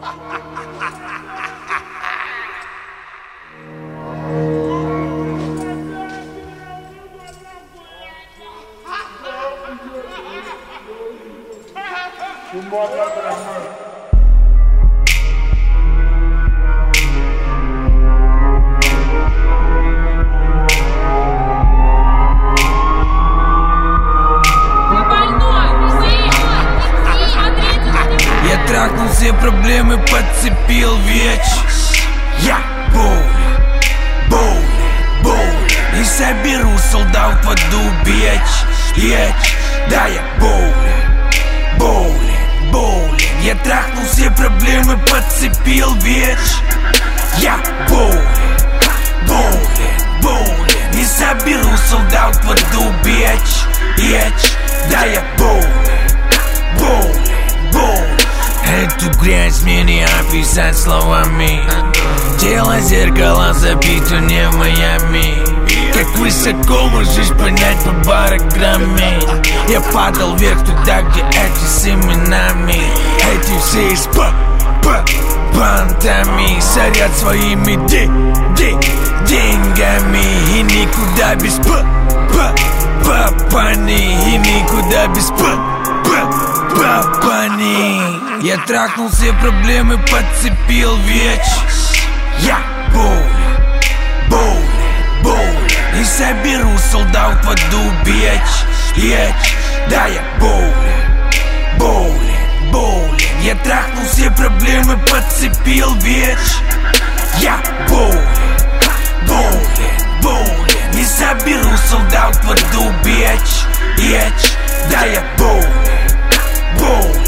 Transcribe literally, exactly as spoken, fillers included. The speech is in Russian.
Я трахнул все проблемы, подцепил веч. Я боулер, боулер, боулер. И соберу солдат в аду, бич, ечь. Да, я боулер, боулер, боулер. Я трахнул все проблемы, подцепил веч. Я боулер, боулер, боулер. И соберу солдат в аду, бич, ечь. Да, я боулер, боулер, боулер. Эту грязь мне не описать словами. Тело зеркала забито не в Майами. Как высоко можешь понять по барограмме. Я падал вверх туда, где эти с именами. Эти все из п п бантами сорят своими ди ди деньгами. И никуда без п п папани. И никуда без п п папани. Я трахнул все проблемы, подцепил веч. Я боулер, боулер, боулер. И соберу солдат в аду, бич, ечь. Да, я боулер, боулер, боулер. Я трахнул все проблемы, подцепил веч. Я боулер, боулер, боулер. И соберу солдат в аду, бич, ечь. Да, я боулер, боулер.